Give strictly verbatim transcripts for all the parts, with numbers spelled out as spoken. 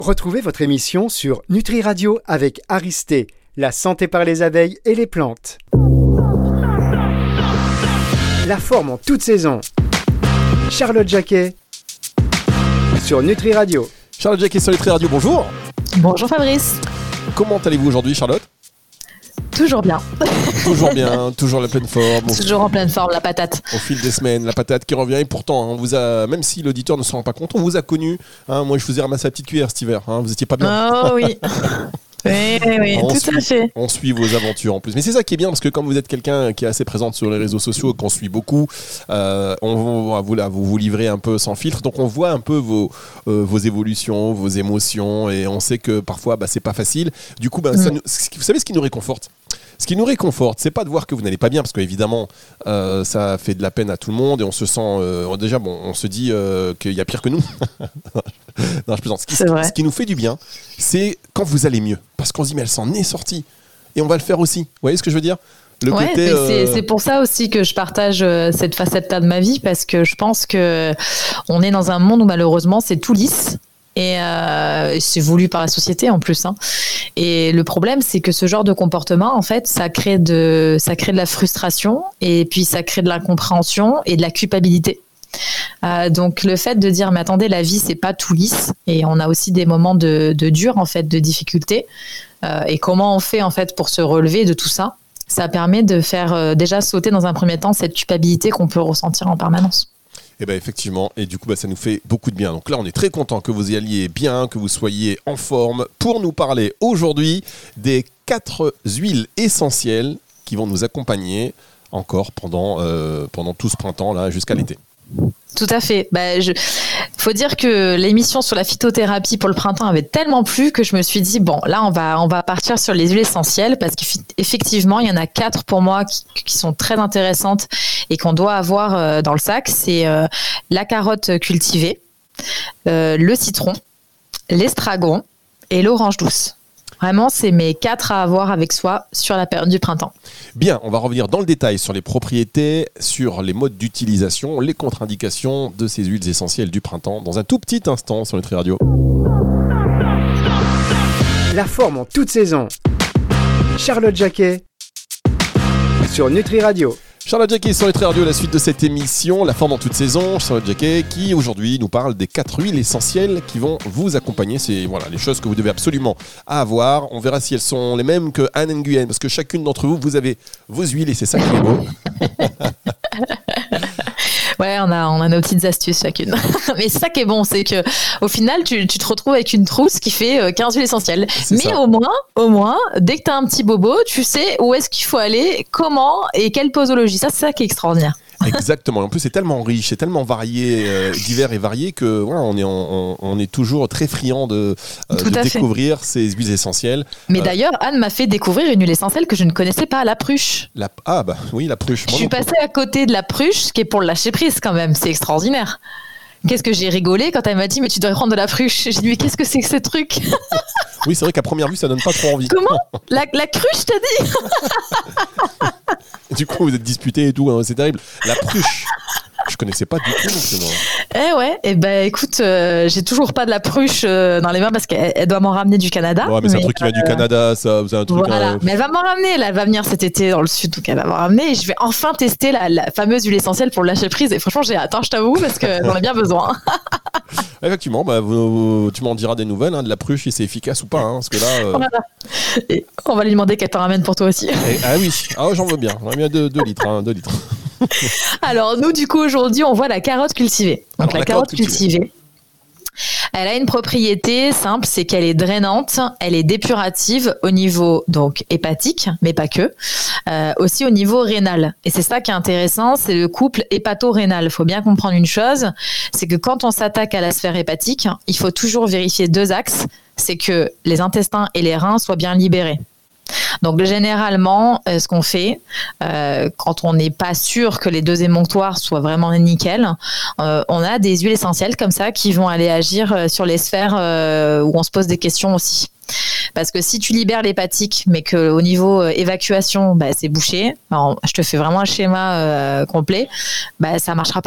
Retrouvez votre émission sur Nutri Radio avec Aristé, la santé par les abeilles et les plantes. La forme en toute saison. Charlotte Jacquet sur Nutri Radio. Charlotte Jacquet sur Nutri Radio, bonjour. Bonjour Fabrice. Comment allez-vous aujourd'hui, Charlotte ? Toujours bien. Toujours bien, toujours la pleine forme. Toujours en pleine forme, la patate. Au fil des semaines, la patate qui revient. Et pourtant, on vous a, même si l'auditeur ne s'en rend pas compte, on vous a connu. Hein, moi, je vous ai ramassé la petite cuillère cet hiver. Hein, vous n'étiez pas bien. Oh oui. Oui, oui, oui, tout suit, à fait. On suit vos aventures en plus. Mais c'est ça qui est bien, parce que comme vous êtes quelqu'un qui est assez présente sur les réseaux sociaux, qu'on suit beaucoup, euh, on va vous, là, vous vous livrer un peu sans filtre. Donc on voit un peu vos, euh, vos évolutions, vos émotions, et on sait que parfois, bah, c'est pas facile. Du coup, bah, mm. ça nous, vous savez ce qui nous réconforte ? Ce qui nous réconforte, c'est pas de voir que vous n'allez pas bien, parce qu'évidemment, euh, ça fait de la peine à tout le monde et on se sent euh, déjà, bon, on se dit euh, qu'il y a pire que nous. Non, je plaisante. Ce qui, ce qui nous fait du bien, c'est quand vous allez mieux, parce qu'on se dit mais elle s'en est sortie et on va le faire aussi. Vous voyez ce que je veux dire ? Le ouais, côté, euh... c'est, c'est pour ça aussi que je partage cette facette-là de ma vie, parce que je pense que on est dans un monde où malheureusement c'est tout lisse. Et euh, c'est voulu par la société en plus, hein. Et le problème, c'est que ce genre de comportement, en fait, ça crée de, ça crée de la frustration, et puis ça crée de l'incompréhension et de la culpabilité. Euh, donc le fait de dire mais attendez, la vie c'est pas tout lisse, et on a aussi des moments de, de dur, en fait, de difficulté. Euh, et comment on fait en fait pour se relever de tout ça ? Ça permet de faire euh, déjà sauter dans un premier temps cette culpabilité qu'on peut ressentir en permanence. Eh bien effectivement, et du coup bah, ça nous fait beaucoup de bien. Donc là on est très content que vous y alliez bien, que vous soyez en forme pour nous parler aujourd'hui des quatre huiles essentielles qui vont nous accompagner encore pendant, euh, pendant tout ce printemps là jusqu'à l'été. Tout à fait. Bah, je... faut dire que l'émission sur la phytothérapie pour le printemps avait tellement plu que je me suis dit bon, là on va on va partir sur les huiles essentielles, parce qu'effectivement il y en a quatre pour moi qui, qui sont très intéressantes et qu'on doit avoir euh, dans le sac. C'est euh, la carotte cultivée, euh, le citron, l'estragon et l'orange douce. Vraiment, c'est mes quatre à avoir avec soi sur la période du printemps. Bien, on va revenir dans le détail sur les propriétés, sur les modes d'utilisation, les contre-indications de ces huiles essentielles du printemps dans un tout petit instant sur Nutri Radio. La forme en toute saison. Charlotte Jacquet sur Nutri Radio. Charlotte Jacquet sur Nutri Radio, la suite de cette émission, la forme en toute saison. Charlotte Jacquet qui aujourd'hui nous parle des quatre huiles essentielles qui vont vous accompagner. C'est voilà, les choses que vous devez absolument avoir. On verra si elles sont les mêmes que Anne Nguyen, parce que chacune d'entre vous, vous avez vos huiles et c'est ça qui est beau. Ouais, on a, on a nos petites astuces chacune. Mais c'est ça qui est bon, c'est que au final, tu, tu te retrouves avec une trousse qui fait quinze huiles essentielles. C'est Mais ça. au moins, au moins, dès que tu as un petit bobo, tu sais où est-ce qu'il faut aller, comment et quelle posologie. Ça, c'est ça qui est extraordinaire. Exactement. En plus, c'est tellement riche, c'est tellement varié, euh, divers et varié que voilà, on est, on, on est toujours très friand de, euh, de découvrir fait. ces huiles essentielles. Mais euh, d'ailleurs, Anne m'a fait découvrir une huile essentielle que je ne connaissais pas, la pruche. La, ah bah oui, la pruche. Je suis passée à côté de la pruche, ce qui est pour le lâcher prise quand même. C'est extraordinaire. Qu'est-ce que j'ai rigolé quand elle m'a dit mais tu devrais prendre de la pruche. J'ai dit mais qu'est-ce que c'est que ce truc ? Oui, c'est vrai qu'à première vue ça donne pas trop envie. Comment ? la, la cruche, t'as dit ? Du coup vous êtes disputés et tout, hein, c'est terrible. La pruche. Je connaissais pas du tout non plus, moi. Eh ouais, et eh ben écoute, euh, j'ai toujours pas de la pruche euh, dans les mains parce qu'elle elle doit m'en ramener du Canada. Ouais, mais, mais c'est un truc qui vient euh, du Canada, ça. C'est un truc. Voilà, euh... mais elle va m'en ramener. Là, elle va venir cet été dans le sud, donc elle va m'en ramener. Et je vais enfin tester la, la fameuse huile essentielle pour le lâcher prise. Et franchement, j'ai hâte, hein, je t'avoue, parce que j'en ai bien besoin. Effectivement, bah, vous, tu m'en diras des nouvelles hein, de la pruche, si c'est efficace ou pas, hein, parce que là. Euh... Voilà. Et on va lui demander qu'elle t'en ramène pour toi aussi. Et, ah oui, ah, j'en veux bien. J'en veux bien deux litres, hein, deux litres. Alors nous du coup aujourd'hui on voit la carotte cultivée. Donc Alors, la, la carotte, carotte cultivée. cultivée, elle a une propriété simple, c'est qu'elle est drainante, elle est dépurative au niveau donc hépatique, mais pas que, euh, aussi au niveau rénal. Et c'est ça qui est intéressant, c'est le couple hépato-rénal. Il faut bien comprendre une chose, c'est que quand on s'attaque à la sphère hépatique, il faut toujours vérifier deux axes, c'est que les intestins et les reins soient bien libérés. Donc généralement, euh, ce qu'on fait, euh, quand on n'est pas sûr que les deux émonctoires soient vraiment nickel, euh, on a des huiles essentielles comme ça qui vont aller agir sur les sphères euh, où on se pose des questions aussi. Parce que si tu libères l'hépatique, mais qu'au niveau euh, évacuation, bah, c'est bouché, alors, je te fais vraiment un schéma euh, complet, bah, ça ne marchera pas.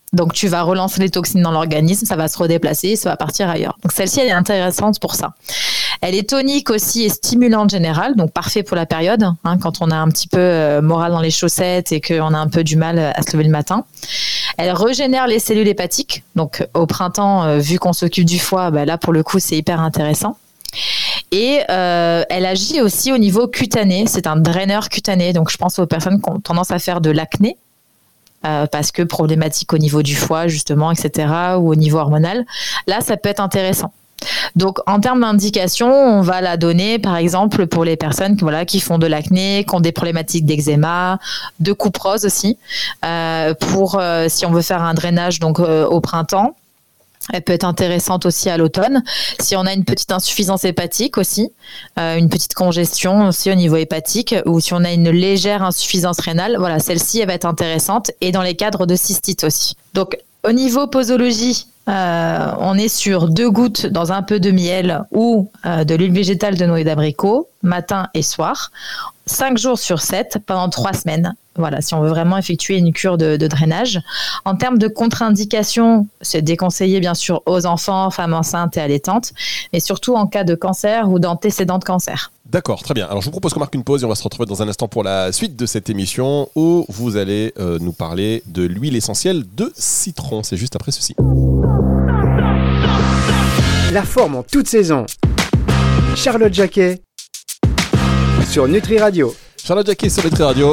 Donc, tu vas relancer les toxines dans l'organisme, ça va se redéplacer, ça va partir ailleurs. Donc, celle-ci, elle est intéressante pour ça. Elle est tonique aussi et stimulante générale, donc parfait pour la période, hein, quand on a un petit peu euh, moral dans les chaussettes et qu'on a un peu du mal à se lever le matin. Elle régénère les cellules hépatiques. Donc, au printemps, euh, vu qu'on s'occupe du foie, bah, là, pour le coup, c'est hyper intéressant. Et euh, elle agit aussi au niveau cutané. C'est un draineur cutané. Donc, je pense aux personnes qui ont tendance à faire de l'acné. Euh, parce que problématique au niveau du foie justement, et cetera, ou au niveau hormonal, là ça peut être intéressant. Donc en termes d'indication, on va la donner par exemple pour les personnes qui, voilà, qui font de l'acné, qui ont des problématiques d'eczéma, de couperose aussi, euh, pour euh, si on veut faire un drainage donc euh, au printemps. Elle peut être intéressante aussi à l'automne. Si on a une petite insuffisance hépatique aussi, euh, une petite congestion aussi au niveau hépatique, ou si on a une légère insuffisance rénale, voilà, celle-ci, elle va être intéressante. Et dans les cadres de cystite aussi. Donc, au niveau posologie, euh, on est sur deux gouttes dans un peu de miel ou euh, de l'huile végétale de noix d'abricot, matin et soir, cinq jours sur sept pendant trois semaines. Voilà, si on veut vraiment effectuer une cure de, de drainage. En termes de contre-indications, c'est déconseillé bien sûr aux enfants, femmes enceintes et allaitantes, mais surtout en cas de cancer ou d'antécédent de cancer. D'accord, très bien. Alors je vous propose qu'on marque une pause et on va se retrouver dans un instant pour la suite de cette émission où vous allez euh, nous parler de l'huile essentielle de citron. C'est juste après ceci. La forme en toute saison. Charlotte Jacquet sur Nutri Radio. Charlotte Jacquet sur Nutri Radio.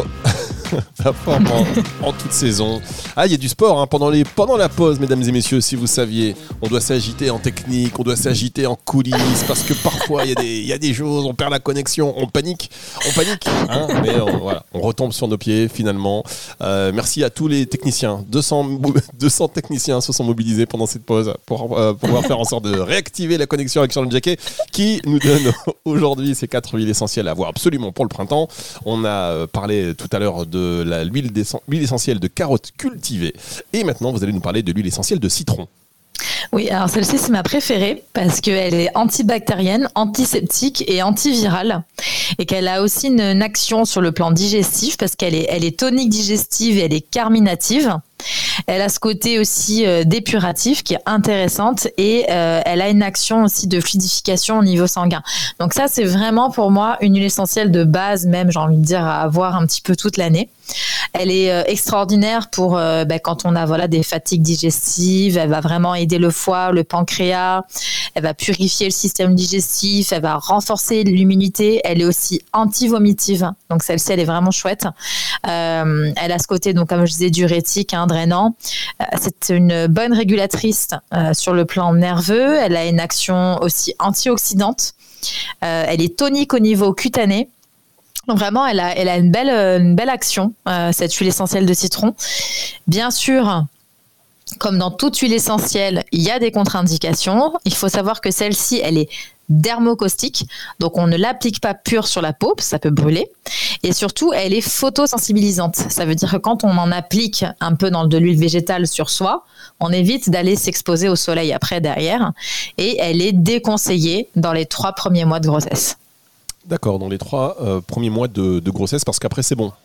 La forme en, en toute saison. Ah, il y a du sport hein, pendant, les, pendant la pause, mesdames et messieurs, si vous saviez. On doit s'agiter en technique, on doit s'agiter en coulisses, parce que parfois, il y, y a des choses, on perd la connexion, on panique, on panique, hein, mais on, voilà, on retombe sur nos pieds, finalement. Euh, merci à tous les techniciens. deux cents, deux cents techniciens se sont mobilisés pendant cette pause pour euh, pouvoir faire en sorte de réactiver la connexion avec Charlotte Jacquet, qui nous donne aujourd'hui ces quatre huiles essentielles à avoir absolument pour le printemps. On a parlé tout à l'heure de de la, l'huile, l'huile essentielle de carotte cultivée. Et maintenant, vous allez nous parler de l'huile essentielle de citron. Oui, alors celle-ci, c'est ma préférée parce qu'elle est antibactérienne, antiseptique et antivirale. Et qu'elle a aussi une, une action sur le plan digestif parce qu'elle est, elle est tonique digestive et elle est carminative. Elle a ce côté aussi euh, dépuratif qui est intéressante et euh, elle a une action aussi de fluidification au niveau sanguin. Donc ça, c'est vraiment pour moi une huile essentielle de base même, j'ai envie de dire, à avoir un petit peu toute l'année. Elle est euh, extraordinaire pour euh, bah, quand on a voilà, des fatigues digestives. Elle va vraiment aider le foie, le pancréas. Elle va purifier le système digestif. Elle va renforcer l'immunité. Elle est aussi anti-vomitive. Donc celle-ci, elle est vraiment chouette. Euh, elle a ce côté, donc comme je disais, diurétique, hein, drainant. Euh, c'est une bonne régulatrice euh, sur le plan nerveux. Elle a une action aussi antioxydante. Euh, elle est tonique au niveau cutané. Donc vraiment, elle a, elle a une belle, une belle action, euh, cette huile essentielle de citron. Bien sûr, comme dans toute huile essentielle, il y a des contre-indications. Il faut savoir que celle-ci, elle est dermocaustique, donc on ne l'applique pas pure sur la peau, parce que ça peut brûler. Et surtout, elle est photosensibilisante. Ça veut dire que quand on en applique un peu dans de l'huile végétale sur soi, on évite d'aller s'exposer au soleil après, derrière. Et elle est déconseillée dans les trois premiers mois de grossesse. D'accord, dans les trois euh, premiers mois de, de grossesse, parce qu'après, c'est bon.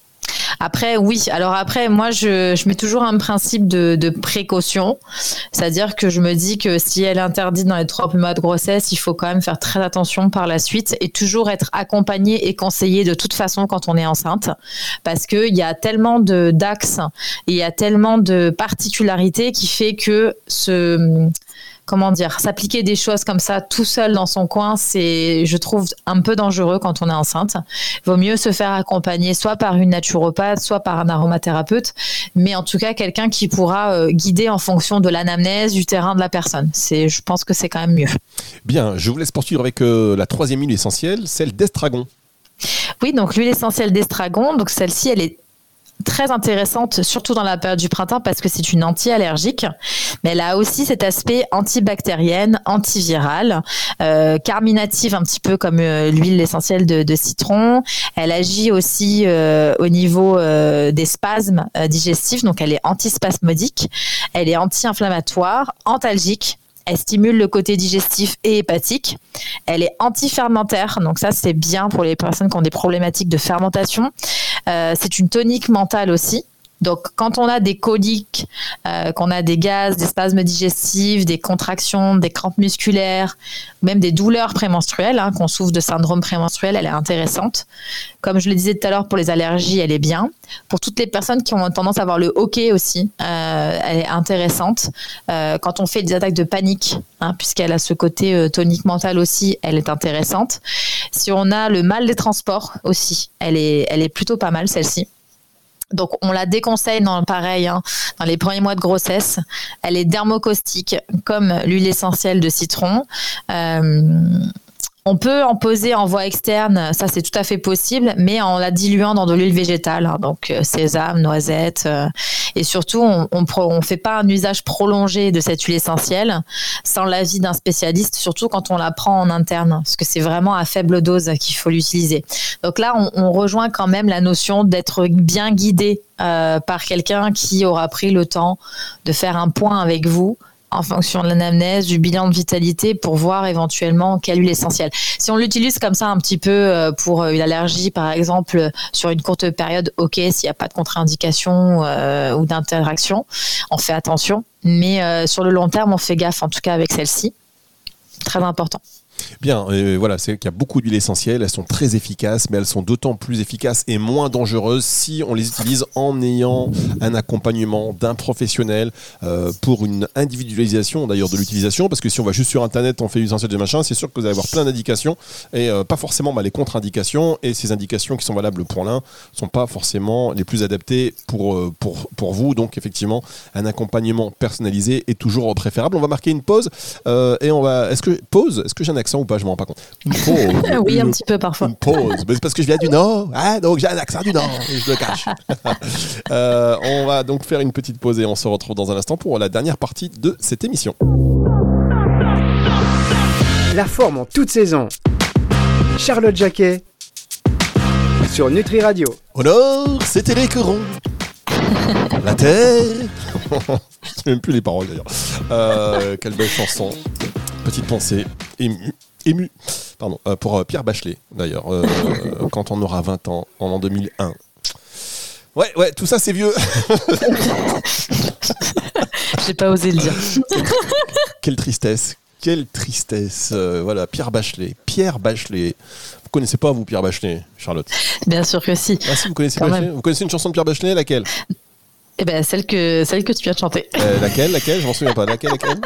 Après, oui. Alors après, moi, je, je mets toujours un principe de, de précaution. C'est-à-dire que je me dis que si elle est interdite dans les trois premiers mois de grossesse, il faut quand même faire très attention par la suite et toujours être accompagné et conseillé de toute façon quand on est enceinte. Parce qu'il y a tellement de, d'axes et il y a tellement de particularités qui fait que ce... Comment dire, s'appliquer des choses comme ça tout seul dans son coin, c'est, je trouve, un peu dangereux quand on est enceinte. Il vaut mieux se faire accompagner soit par une naturopathe, soit par un aromathérapeute, mais en tout cas quelqu'un qui pourra euh, guider en fonction de l'anamnèse, du terrain de la personne. C'est, je pense que c'est quand même mieux. Bien, je vous laisse poursuivre avec euh, la troisième huile essentielle, celle d'estragon. Oui, donc l'huile essentielle d'estragon, donc celle-ci, elle est très intéressante, surtout dans la période du printemps parce que c'est une anti-allergique, mais elle a aussi cet aspect antibactérienne, antivirale, euh, carminative un petit peu comme euh, l'huile essentielle de, de citron. Elle agit aussi euh, au niveau euh, des spasmes euh, digestifs, donc elle est antispasmodique, elle est anti-inflammatoire, antalgique. Elle stimule le côté digestif et hépatique. Elle est anti-fermentaire, donc ça c'est bien pour les personnes qui ont des problématiques de fermentation. Euh, c'est une tonique mentale aussi. Donc, quand on a des coliques, euh, qu'on a des gaz, des spasmes digestifs, des contractions, des crampes musculaires, même des douleurs prémenstruelles, hein, qu'on souffre de syndrome prémenstruel, elle est intéressante. Comme je le disais tout à l'heure, pour les allergies, elle est bien. Pour toutes les personnes qui ont tendance à avoir le hoquet aussi, euh, elle est intéressante. Euh, quand on fait des attaques de panique, hein, puisqu'elle a ce côté euh, tonique mental aussi, elle est intéressante. Si on a le mal des transports aussi, elle est, elle est plutôt pas mal, celle-ci. Donc, on la déconseille dans pareil, hein, dans les premiers mois de grossesse. Elle est dermocaustique, comme l'huile essentielle de citron. Euh, on peut en poser en voie externe, ça c'est tout à fait possible, mais en la diluant dans de l'huile végétale, hein, donc euh, sésame, noisette. Euh, et surtout, on ne fait pas un usage prolongé de cette huile essentielle sans l'avis d'un spécialiste, surtout quand on la prend en interne, parce que c'est vraiment à faible dose qu'il faut l'utiliser. Donc là, on, on rejoint quand même la notion d'être bien guidé euh, par quelqu'un qui aura pris le temps de faire un point avec vous en fonction de l'anamnèse, du bilan de vitalité pour voir éventuellement quelle huile essentielle. Si on l'utilise comme ça un petit peu pour une allergie, par exemple, sur une courte période, ok, s'il n'y a pas de contre-indication euh, ou d'interaction, on fait attention. Mais euh, sur le long terme, on fait gaffe, en tout cas avec celle-ci. Très important. Bien, euh, voilà, c'est qu'il y a beaucoup d'huiles essentielles, elles sont très efficaces, mais elles sont d'autant plus efficaces et moins dangereuses si on les utilise en ayant un accompagnement d'un professionnel euh, pour une individualisation d'ailleurs de l'utilisation, parce que si on va juste sur internet, on fait huile essentielle de machin, c'est sûr que vous allez avoir plein d'indications et euh, pas forcément bah, les contre-indications, et ces indications qui sont valables pour l'un sont pas forcément les plus adaptées pour, euh, pour, pour vous, donc effectivement un accompagnement personnalisé est toujours préférable. On va marquer une pause euh, et on va, est-ce que, pause, est-ce que j'ai un accent ou pas, je m'en rends pas compte. Une pause. Oui, un petit peu parfois. Une pause. Mais c'est parce que je viens du Nord, hein, donc j'ai un accent du Nord, et je le cache. euh, on va donc faire une petite pause et on se retrouve dans un instant pour la dernière partie de cette émission. La forme en toute saison. Charlotte Jacquet sur Nutri Radio. Au Nord, c'était l'écuron. La terre. Je sais même plus les paroles d'ailleurs. Euh, quelle belle chanson. Petite pensée émue, émue pardon, euh, pour euh, Pierre Bachelet, d'ailleurs, euh, quand on aura vingt ans, en l'an deux mille un. Ouais, ouais, tout ça, c'est vieux. J'ai pas osé le dire. Quelle tristesse, quelle tristesse. Euh, voilà, Pierre Bachelet, Pierre Bachelet. Vous connaissez pas, vous, Pierre Bachelet, Charlotte? Bien sûr que si. Ah si, vous connaissez Bachelet. Vous connaissez une chanson de Pierre Bachelet, laquelle? Eh ben, celle que, celle que tu viens de chanter. Euh, laquelle, laquelle? Je m'en souviens pas. Laquelle, laquelle?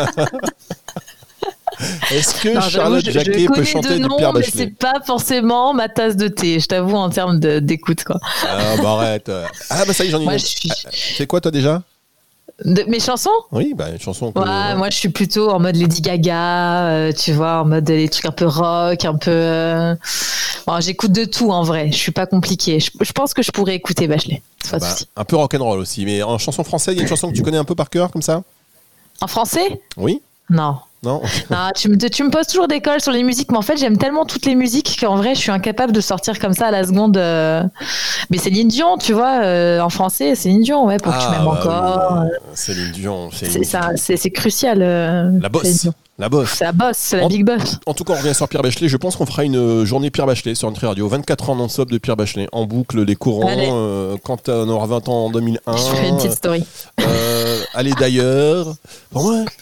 Est-ce que non, Charlotte Jacquet peut chanter du Pierre Bachelet? Mais c'est pas forcément ma tasse de thé, je t'avoue, en termes de, d'écoute, quoi. Ah bah arrête. Ah bah ça y est, j'en ai une. Suis... Ah, c'est quoi toi déjà? De mes chansons? Oui, bah une chanson. Que... Ouais, ouais, moi je suis plutôt en mode Lady Gaga, euh, tu vois, en mode des trucs un peu rock, un peu. Euh... Bon, j'écoute de tout en vrai, je suis pas compliquée. Je, je pense que je pourrais écouter Bachelet. Pas de bah, souci. Un peu rock'n'roll aussi, mais en chanson française, il y a une chanson que tu connais un peu par cœur comme ça? En français? Oui. Non. Non. non tu, me, tu me poses toujours des cols sur les musiques, mais en fait, j'aime tellement toutes les musiques qu'en vrai, je suis incapable de sortir comme ça à la seconde. Euh... Mais Céline Dion, tu vois, euh, en français, Céline Dion, ouais, pour ah, que tu m'aimes bah encore. Oui. Céline Dion, c'est, c'est, ça, c'est, c'est crucial. Euh, la bosse. La bosse. C'est la bosse, c'est la en, big boss. En tout cas, on revient sur Pierre Bachelet. Je pense qu'on fera une journée Pierre Bachelet sur Nutri Radio. vingt-quatre ans non-stop de Pierre Bachelet. En boucle, les courants. Euh, quand on aura vingt ans en deux mille un. Je ferai une petite story. Euh, allez d'ailleurs. Bon, ouais.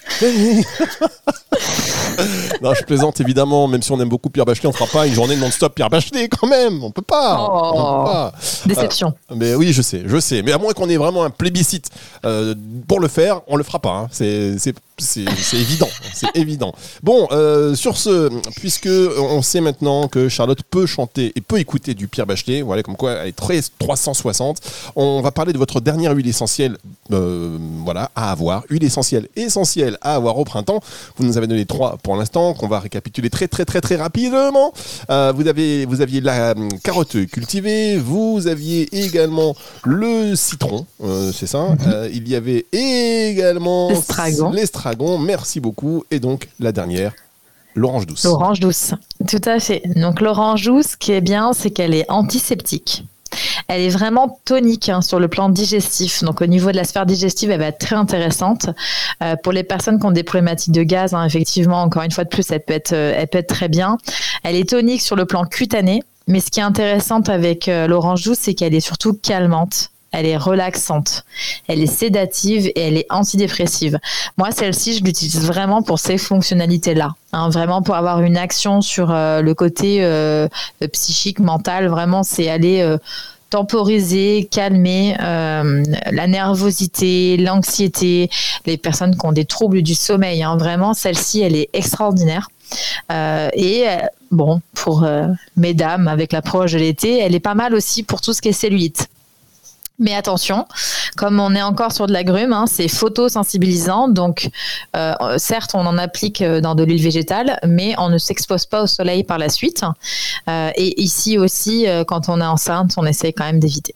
Non, je plaisante évidemment. Même si on aime beaucoup Pierre Bachelet, on fera pas une journée non-stop Pierre Bachelet quand même. On peut pas. Oh, on peut pas. Déception. Euh, mais oui, je sais, je sais. Mais à moins qu'on ait vraiment un plébiscite euh, pour le faire, on le fera pas. Hein. C'est, c'est, c'est, c'est évident. C'est évident. Bon, euh, sur ce, puisque on sait maintenant que Charlotte peut chanter et peut écouter du Pierre Bachelet, voilà, comme quoi elle est très trois cent soixante. On va parler de votre dernière huile essentielle, euh, voilà, à avoir. Huile essentielle essentielle à avoir au printemps. Vous nous avez donné trois pour l'instant, qu'on va récapituler très très très très rapidement. Euh, vous avez, vous aviez la euh, carotte cultivée, vous aviez également le citron, euh, c'est ça. Mm-hmm. Euh, il y avait également l'estragon. l'estragon. Merci beaucoup. Et donc la dernière, l'orange douce. L'orange douce, tout à fait. Donc l'orange douce, ce qui est bien, c'est qu'elle est antiseptique. Elle est vraiment tonique hein, sur le plan digestif. Donc, au niveau de la sphère digestive, elle va être très intéressante. Euh, pour les personnes qui ont des problématiques de gaz, hein, effectivement, encore une fois de plus, elle peut être, euh, elle peut être très bien. Elle est tonique sur le plan cutané. Mais ce qui est intéressant avec euh, l'orange douce, c'est qu'elle est surtout calmante. elle est relaxante, elle est sédative et elle est antidépressive. Moi, celle-ci, je l'utilise vraiment pour ces fonctionnalités-là, hein, vraiment pour avoir une action sur euh, le côté euh, psychique, mental. Vraiment, c'est aller euh, temporiser, calmer euh, la nervosité, l'anxiété, les personnes qui ont des troubles du sommeil. Hein, vraiment, celle-ci, elle est extraordinaire. Euh, et euh, bon, pour euh, mesdames, avec l'approche de l'été, elle est pas mal aussi pour tout ce qui est cellulite. Mais attention, comme on est encore sur de l'agrumes, hein, c'est photosensibilisant. Donc, euh, certes, on en applique dans de l'huile végétale, mais on ne s'expose pas au soleil par la suite. Euh, et ici aussi, euh, quand on est enceinte, on essaie quand même d'éviter.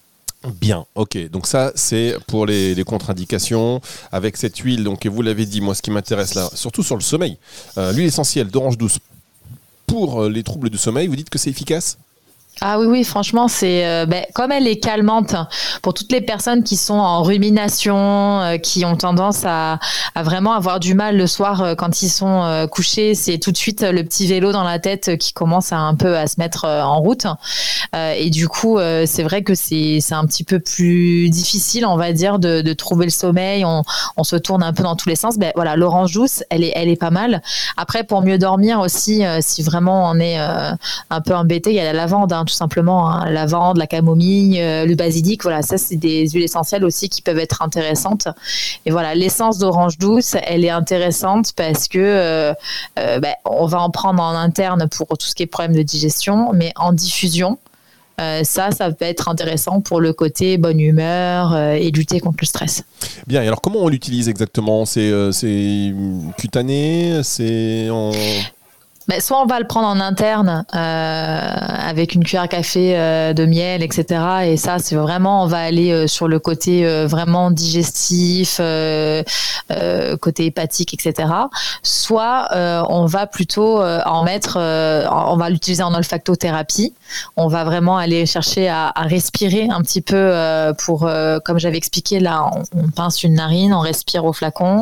Bien, ok. Donc ça, c'est pour les, les contre-indications avec cette huile. Donc, et vous l'avez dit, moi, ce qui m'intéresse là, surtout sur le sommeil, euh, l'huile essentielle d'orange douce pour les troubles du sommeil, vous dites que c'est efficace ? Ah oui, oui, franchement, c'est euh, ben, comme elle est calmante pour toutes les personnes qui sont en rumination, euh, qui ont tendance à, à vraiment avoir du mal le soir euh, quand ils sont euh, couchés. C'est tout de suite le petit vélo dans la tête qui commence à un peu à se mettre euh, en route. Euh, et du coup, euh, c'est vrai que c'est, c'est un petit peu plus difficile, on va dire, de, de trouver le sommeil. On, on se tourne un peu dans tous les sens. Ben voilà, l'orange douce, elle est, elle est pas mal. Après, pour mieux dormir aussi, euh, si vraiment on est euh, un peu embêté, il y a la lavande, hein, tout simplement, hein, la lavande, la camomille, euh, le basilic, voilà, ça c'est des huiles essentielles aussi qui peuvent être intéressantes. Et voilà, l'essence d'orange douce, elle est intéressante parce que euh, euh, ben, on va en prendre en interne pour tout ce qui est problème de digestion, mais en diffusion, euh, ça, ça peut être intéressant pour le côté bonne humeur euh, et lutter contre le stress. Bien, et alors comment on l'utilise exactement ? C'est, euh, c'est cutané, c'est en... Ben, soit on va le prendre en interne euh, avec une cuillère à café euh, de miel, et cetera. Et ça, c'est vraiment, on va aller euh, sur le côté euh, vraiment digestif, euh, euh, côté hépatique, et cetera. Soit euh, on va plutôt euh, en mettre, euh, on va l'utiliser en olfactothérapie. On va vraiment aller chercher à, à respirer un petit peu euh, pour, euh, comme j'avais expliqué, là, on, on pince une narine, on respire au flacon.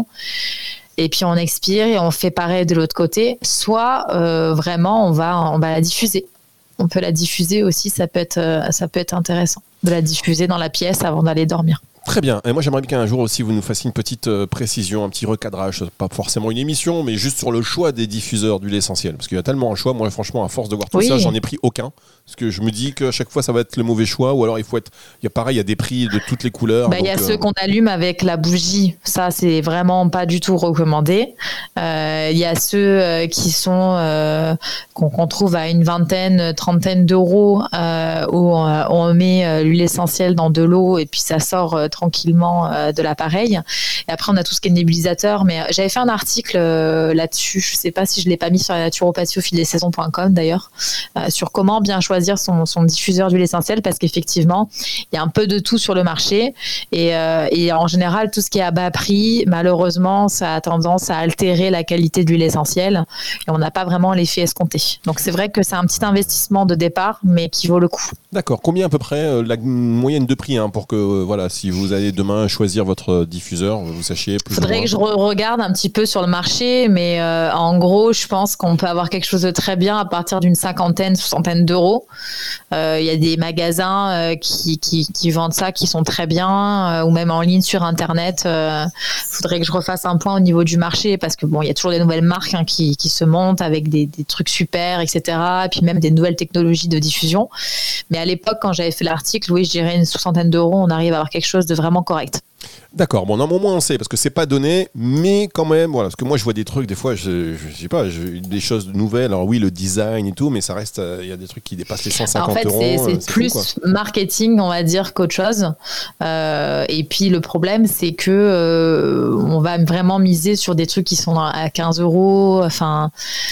Et puis on expire et on fait pareil de l'autre côté. Soit euh, vraiment on va on va la diffuser. On peut la diffuser aussi, ça peut être euh, ça peut être intéressant de la diffuser dans la pièce avant d'aller dormir. Très bien. Et moi, j'aimerais bien qu'un jour aussi, vous nous fassiez une petite euh, précision, un petit recadrage, pas forcément une émission, mais juste sur le choix des diffuseurs d'huile essentielle. Parce qu'il y a tellement un choix. Moi, franchement, à force de voir tout oui. ça, j'en ai pris aucun. Parce que je me dis qu'à chaque fois, ça va être le mauvais choix. Ou alors, il faut être. Il y a pareil, il y a des prix de toutes les couleurs. Bah, il y a euh... ceux qu'on allume avec la bougie. Ça, c'est vraiment pas du tout recommandé. Euh, il y a ceux euh, qui sont. Euh, qu'on, qu'on trouve à une vingtaine, trentaine d'euros, euh, où on, on met euh, l'huile essentielle dans de l'eau et puis ça sort euh, tranquillement euh, de l'appareil. Et après, on a tout ce qui est nébulisateur. Mais euh, j'avais fait un article euh, là-dessus. Je sais pas si je l'ai pas mis sur la naturopathie au fil des saisons point com d'ailleurs, euh, sur comment bien choisir son, son diffuseur d'huile essentielle, parce qu'effectivement, il y a un peu de tout sur le marché. Et, euh, et en général, tout ce qui est à bas prix, malheureusement, ça a tendance à altérer la qualité de l'huile essentielle. Et on n'a pas vraiment l'effet escompté. Donc, c'est vrai que c'est un petit investissement de départ, mais qui vaut le coup. D'accord. Combien à peu près euh, la moyenne de prix hein, pour que, euh, voilà, si vous allez demain choisir votre diffuseur, vous sachiez plus. Faudrait que je re- regarde un petit peu sur le marché, mais euh, en gros, je pense qu'on peut avoir quelque chose de très bien à partir d'une cinquantaine, soixantaine d'euros. Il euh, y a des magasins euh, qui, qui, qui vendent ça, qui sont très bien, euh, ou même en ligne sur Internet. Il euh, faudrait que je refasse un point au niveau du marché, parce que bon, il y a toujours des nouvelles marques hein, qui, qui se montent avec des, des trucs super, et cetera. Et puis même des nouvelles technologies de diffusion. Mais à l'époque, quand j'avais fait l'article, oui, je dirais une soixantaine d'euros, on arrive à avoir quelque chose de vraiment correct. D'accord, bon, non, au moins on sait, parce que c'est pas donné, mais quand même, voilà, parce que moi je vois des trucs, des fois, je, je, je sais pas, je, des choses nouvelles, alors oui, le design et tout, mais ça reste, il euh, y a des trucs qui dépassent les cent cinquante en fait, euros. C'est, c'est, c'est plus fou, marketing, on va dire, qu'autre chose. Euh, et puis le problème, c'est que euh, on va vraiment miser sur des trucs qui sont à quinze euros, enfin,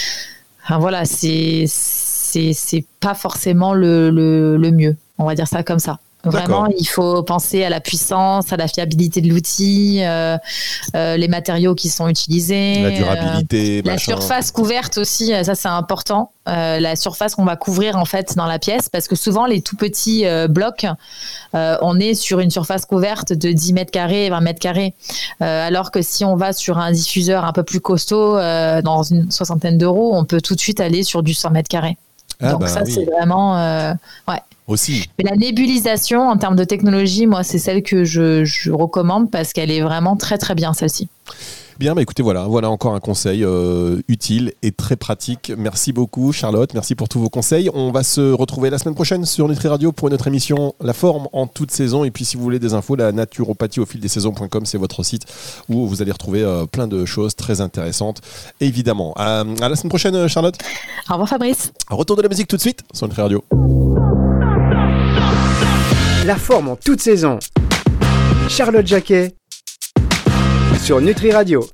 enfin voilà, c'est, c'est, c'est pas forcément le, le, le mieux, on va dire ça comme ça. Vraiment, D'accord. Il faut penser à la puissance, à la fiabilité de l'outil, euh, euh, les matériaux qui sont utilisés. La durabilité. Euh, la surface couverte aussi, ça c'est important. Euh, la surface qu'on va couvrir en fait dans la pièce, parce que souvent les tout petits euh, blocs, euh, on est sur une surface couverte de dix mètres carrés, vingt mètres carrés. Euh, alors que si on va sur un diffuseur un peu plus costaud, euh, dans une soixantaine d'euros, on peut tout de suite aller sur du cent mètres carrés. Ah Donc bah ça oui. c'est vraiment... Euh, ouais. Aussi. Mais la nébulisation, en termes de technologie, moi, c'est celle que je, je recommande parce qu'elle est vraiment très, très bien, celle-ci. Bien, bah écoutez, voilà, voilà encore un conseil euh, utile et très pratique. Merci beaucoup, Charlotte. Merci pour tous vos conseils. On va se retrouver la semaine prochaine sur Nutri Radio pour notre émission La Forme en toute saison. Et puis, si vous voulez des infos, la naturopathie au fil des saisons point com, c'est votre site où vous allez retrouver euh, plein de choses très intéressantes, évidemment. Euh, à la semaine prochaine, Charlotte. Au revoir, Fabrice. Retour de la musique tout de suite sur Nutri Radio. La Forme en toute saison. Charlotte Jacquet sur Nutri Radio.